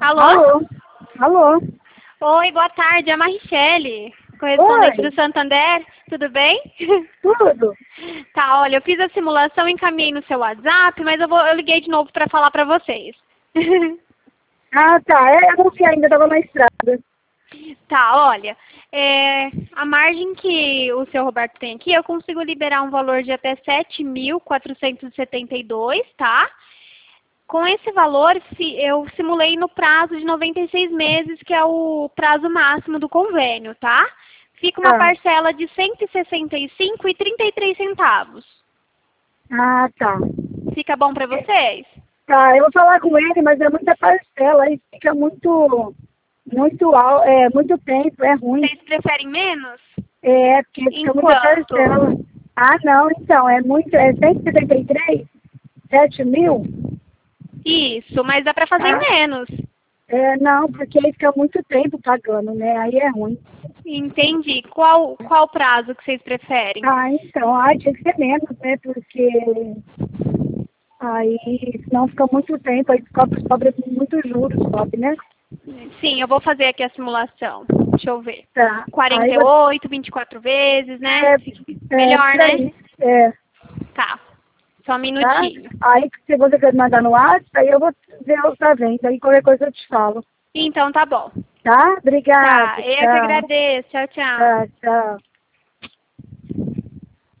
Alô? Alô? Alô? Oi, boa tarde, é a Marichele, correspondente do Santander, tudo bem? Tudo? Tá, olha, eu fiz a simulação, encaminhei no seu WhatsApp, mas eu liguei de novo para falar para vocês. Ah, tá. Eu não sei ainda, estava na estrada. Tá, olha, a margem que o seu Roberto tem aqui, eu consigo liberar um valor de até 7.472, tá? Com esse valor, eu simulei no prazo de 96 meses, que é o prazo máximo do convênio, tá? Fica uma parcela de R$ 165,33. Ah, tá. Fica bom para vocês? Tá, eu vou falar com ele, mas é muita parcela, aí fica muito tempo, é ruim. Vocês preferem menos? É, porque fica muita parcela. Ah, não, então, é 173? 7 mil? Isso, mas dá para fazer menos. Não, porque aí fica muito tempo pagando, né? Aí é ruim. Entendi. Qual prazo que vocês preferem? Ah, então, tinha que ser menos, né? Porque aí, senão fica muito tempo, aí sobra muitos juros, sobe, né? Sim, eu vou fazer aqui a simulação. Deixa eu ver. Tá. 48, 24 vezes, né? Melhor, né? Tá. Só um minutinho. Tá? Aí, se você quer mandar no WhatsApp, aí eu vou ver outra vez. Aí qualquer coisa eu te falo. Então tá bom. Tá? Obrigada. Tá, eu que agradeço. Tchau, tchau. Tá, tchau.